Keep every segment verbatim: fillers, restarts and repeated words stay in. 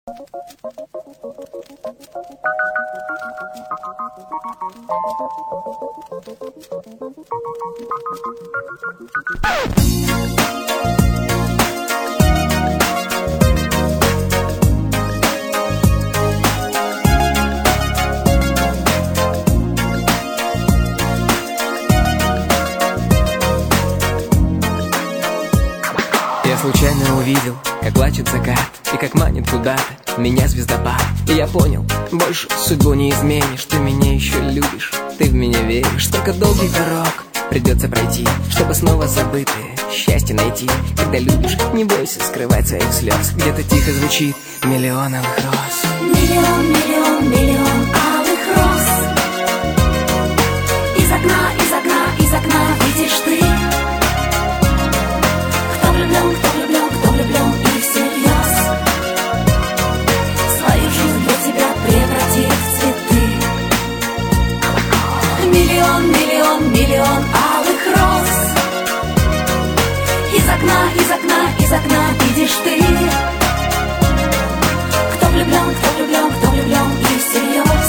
Я случайно увидел, как плачет закат и как манит куда-то меня звездопад. И я понял, больше судьбу не изменишь. Ты меня еще любишь, ты в меня веришь. Только долгий дорог придется пройти, чтобы снова забытое счастье найти. Когда любишь, не бойся скрывать своих слез. Где-то тихо звучит миллион алых роз. Миллион, миллион, миллион алых роз. Из окна, из окна, из окна видишь ты. Кто влюблен, кто влюблен, кто влюблен и всерьез. Свою жизнь для тебя превратит в цветы. Миллион, миллион, миллион алых роз. Из окна, из окна, из окна видишь ты. Кто влюблен, кто влюблен, кто влюблен и всерьез.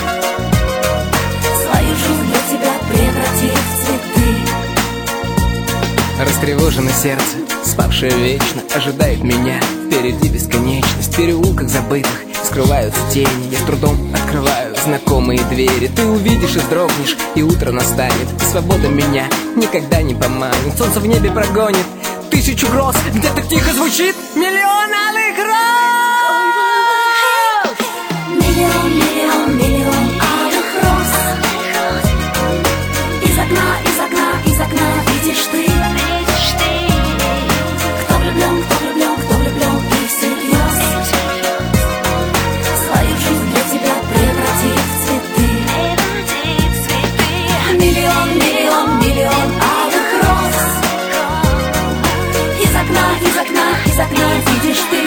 Свою жизнь для тебя превратит в цветы. Растревоженное сердце, спавшее вечно, ожидает меня. Впереди бесконечность, в переулках забытых скрываются тени. Я с трудом открываю знакомые двери. Ты увидишь и вздрогнешь, и утро настанет. Свобода меня никогда не поманит. Солнце в небе прогонит тысячу гроз. Где-то тихо звучит миллион алых роз. Миллион, миллион, миллион алых роз. Из окна, из окна, из окна видишь ты. Кто влюблен, кто влюблен, кто влюблен и всерьез. Свою жизнь для тебя превратит в цветы. Миллион, миллион, миллион алых роз. Из окна, из окна, из окна видишь ты.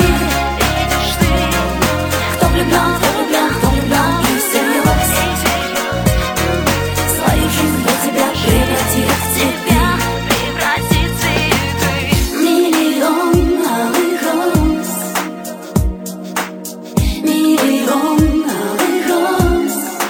Кто влюблен, кто влюблен, кто влюблен и всерьез. Свою жизнь для тебя превратит в цветы. Миллион алых роз. Миллион алых роз.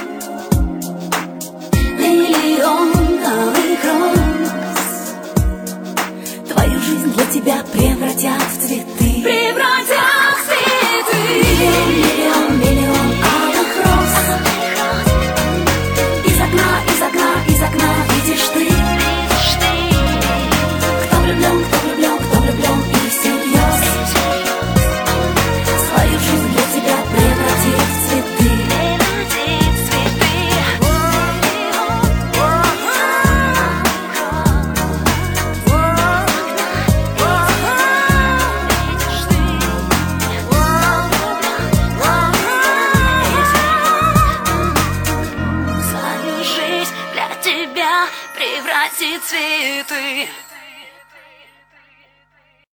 Миллион алых роз. Твою жизнь для тебя превратят в цветы. Превратят в цветы. Миллион, миллион, миллион алых роз. Из окна, из окна, из окна видишь ты. Кто влюблен, кто влюблен, кто влюблен и всерьез. Свою жизнь для тебя превратит в цветы. Свою жизнь для тебя превратит в цветы.